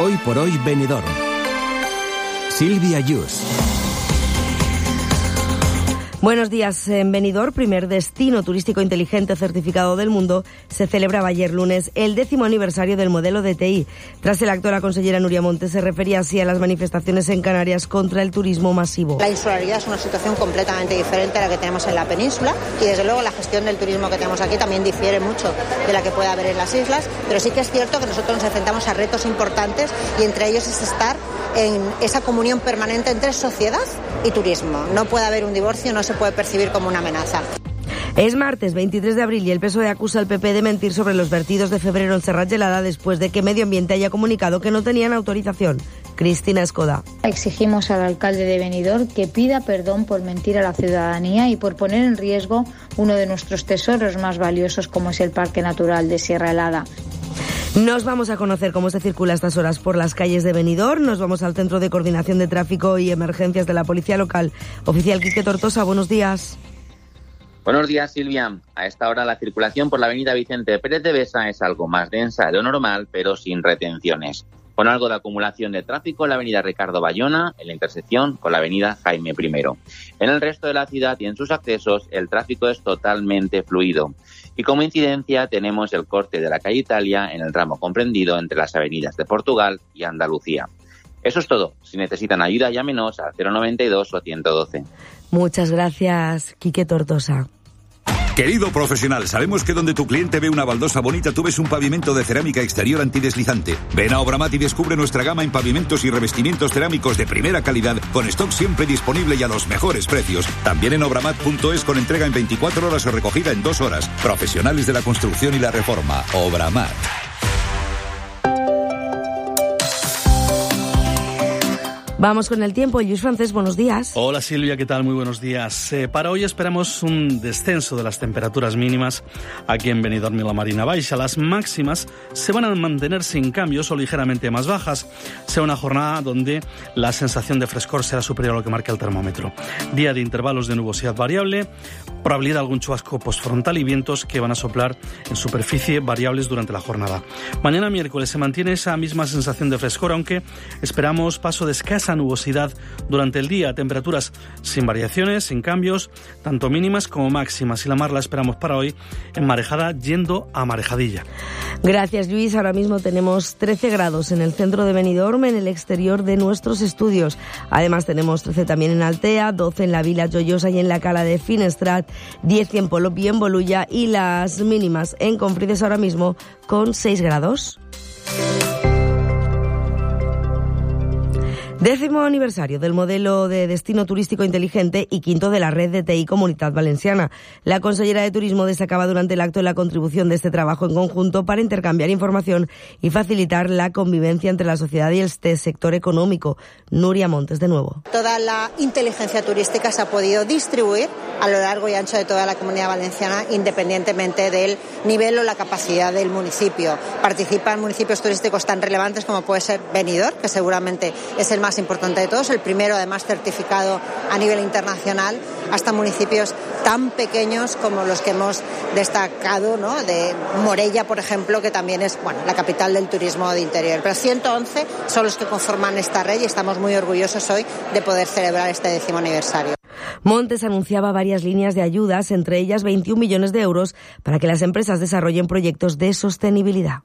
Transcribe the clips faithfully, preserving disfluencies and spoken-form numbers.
Hoy por hoy Benidorm. Silvia Yus. Buenos días. En Benidorm, primer destino turístico inteligente certificado del mundo, se celebraba ayer lunes el décimo aniversario del modelo D T I. Tras el acto, la consellera Núria Montes se refería así a las manifestaciones en Canarias contra el turismo masivo. La insularidad es una situación completamente diferente a la que tenemos en la península y desde luego la gestión del turismo que tenemos aquí también difiere mucho de la que puede haber en las islas, pero sí que es cierto que nosotros nos enfrentamos a retos importantes y entre ellos es estar en esa comunión permanente entre sociedad y turismo. No puede haber un divorcio, no se puede percibir como una amenaza. Es martes veintitrés de abril y el P S O E acusa al P P de mentir sobre los vertidos de febrero en Serrat Gelada después de que Medio Ambiente haya comunicado que no tenían autorización. Cristina Escoda. Exigimos al alcalde de Benidorm que pida perdón por mentir a la ciudadanía y por poner en riesgo uno de nuestros tesoros más valiosos como es el Parque Natural de Sierra Helada. Nos vamos a conocer cómo se circula a estas horas por las calles de Benidorm. Nos vamos al Centro de Coordinación de Tráfico y Emergencias de la Policía Local. Oficial Quique Tortosa, buenos días. Buenos días, Silvia. A esta hora la circulación por la avenida Vicente Pérez de Besa es algo más densa de lo normal, pero sin retenciones. Con algo de acumulación de tráfico en la avenida Ricardo Bayona, en la intersección con la avenida Jaime primero. En el resto de la ciudad y en sus accesos, el tráfico es totalmente fluido. Y como incidencia tenemos el corte de la calle Italia en el tramo comprendido entre las avenidas de Portugal y Andalucía. Eso es todo. Si necesitan ayuda, llámenos al cero noventa y dos o ciento doce. Muchas gracias, Quique Tortosa. Querido profesional, sabemos que donde tu cliente ve una baldosa bonita, tú ves un pavimento de cerámica exterior antideslizante. Ven a Obramat y descubre nuestra gama en pavimentos y revestimientos cerámicos de primera calidad, con stock siempre disponible y a los mejores precios. También en obramat punto es con entrega en veinticuatro horas o recogida en dos horas. Profesionales de la construcción y la reforma. Obramat. Vamos con el tiempo. Lluís Francés, buenos días. Hola Silvia, ¿qué tal? Muy buenos días. Eh, para hoy esperamos un descenso de las temperaturas mínimas aquí en Benidorm y la Marina Baixa. Las máximas se van a mantener sin cambios o ligeramente más bajas. Será una jornada donde la sensación de frescor será superior a lo que marca el termómetro. Día de intervalos de nubosidad variable, probabilidad de algún chubasco postfrontal y vientos que van a soplar en superficie variables durante la jornada. Mañana miércoles se mantiene esa misma sensación de frescor, aunque esperamos paso de escasa nubosidad durante el día, temperaturas sin variaciones, sin cambios, tanto mínimas como máximas, y la mar la esperamos para hoy en marejada yendo a marejadilla. Gracias, Luis. Ahora mismo tenemos trece grados en el centro de Benidorm, en el exterior de nuestros estudios. Además tenemos trece también en Altea, doce en la Vila Joyosa y en la Cala de Finestrat, diez en Polop y en Bolulla, y las mínimas en Confrides ahora mismo con seis grados. Décimo aniversario del modelo de destino turístico inteligente y quinto de la red de T I Comunitat Valenciana. La consellera de Turismo destacaba durante el acto la contribución de este trabajo en conjunto para intercambiar información y facilitar la convivencia entre la sociedad y el sector económico. Núria Montes, de nuevo. Toda la inteligencia turística se ha podido distribuir a lo largo y ancho de toda la Comunidad Valenciana, independientemente del nivel o la capacidad del municipio. Participan municipios turísticos tan relevantes como puede ser Benidorm, que seguramente es el más importante de todos, el primero además certificado a nivel internacional, hasta municipios tan pequeños como los que hemos destacado, ¿no? De Morella, por ejemplo, que también es, bueno, la capital del turismo de interior. Pero ciento once son los que conforman esta red y estamos muy orgullosos hoy de poder celebrar este décimo aniversario. Montes anunciaba varias líneas de ayudas, entre ellas veintiún millones de euros para que las empresas desarrollen proyectos de sostenibilidad.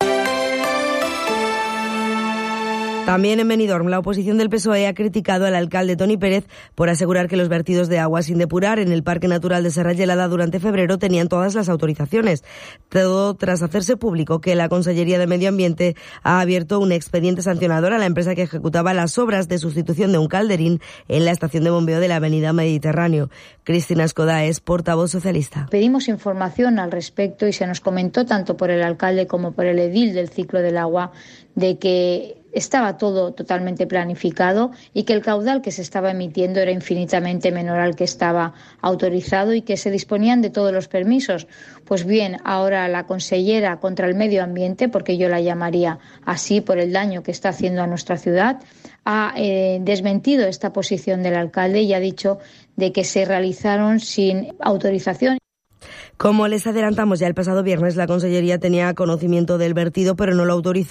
También en Benidorm, la oposición del P S O E ha criticado al alcalde Toni Pérez por asegurar que los vertidos de agua sin depurar en el Parque Natural de Serrat Gelada durante febrero tenían todas las autorizaciones. Todo tras hacerse público que la Consellería de Medio Ambiente ha abierto un expediente sancionador a la empresa que ejecutaba las obras de sustitución de un calderín en la estación de bombeo de la avenida Mediterráneo. Cristina Escoda es portavoz socialista. Pedimos información al respecto y se nos comentó tanto por el alcalde como por el edil del ciclo del agua de que estaba todo totalmente planificado y que el caudal que se estaba emitiendo era infinitamente menor al que estaba autorizado y que se disponían de todos los permisos. Pues bien, ahora la consellera contra el medio ambiente, porque yo la llamaría así por el daño que está haciendo a nuestra ciudad, ha eh, desmentido esta posición del alcalde y ha dicho de que se realizaron sin autorización. Como les adelantamos ya el pasado viernes, la Consellería tenía conocimiento del vertido, pero no lo autorizó